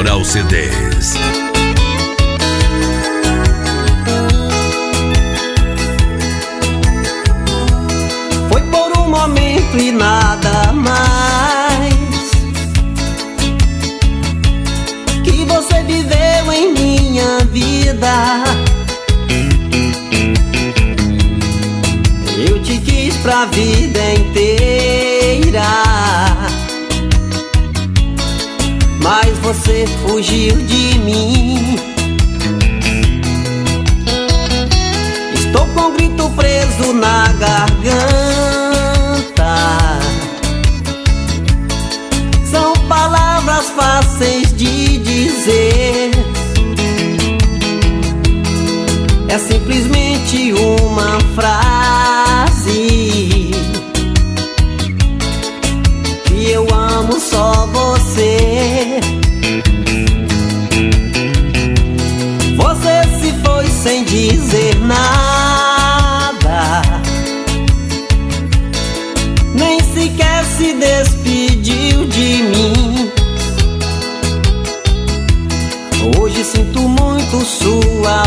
Autoral CDs. Foi por um momento e nada mais que você viveu em minha vida. Eu te quis pra vida inteira, mas você fugiu de mim. Estou com um grito preso na garganta. São palavras fáceis de dizer. É simplesmente uma frase que eu amo só você. Você se foi sem dizer nada, nem sequer se despediu de mim. Hoje sinto muito sua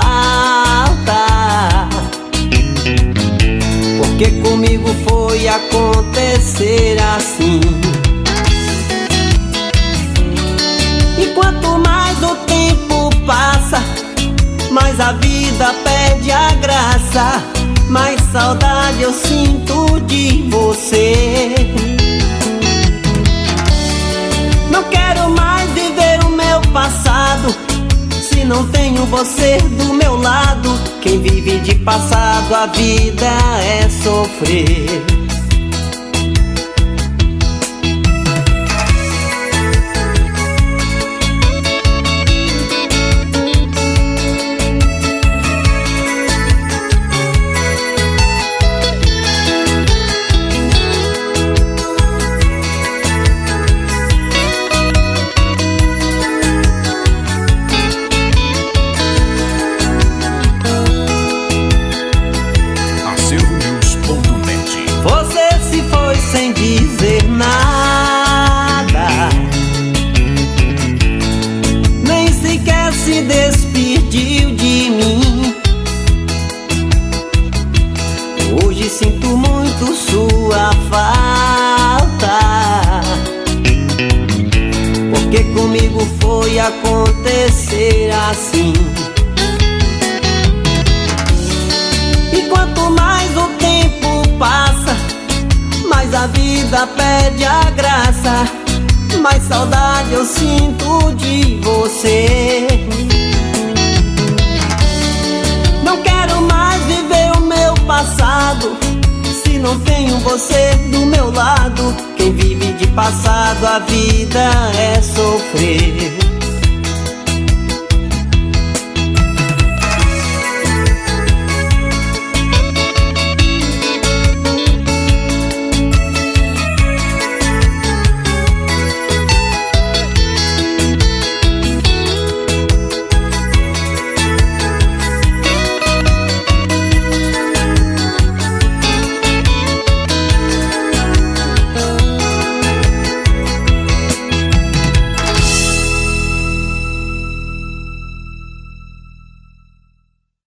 falta, porque comigo foi acontecer assim. E quanto mais o tempo passa, mais a vida perde a graça, mais saudade eu sinto de você. Não quero mais viver o meu passado, se não tenho você do meu lado. Quem vive de passado, a vida é sofrer. Sem dizer nada, nem sequer se despediu de mim. Hoje sinto muito sua falta, porque comigo foi acontecer assim. E quanto mais o tempo passa, mais a vida perde a graça, mais saudade eu sinto de você. Não quero mais viver o meu passado, se não tenho você do meu lado. Quem vive de passado, a vida é sofrer.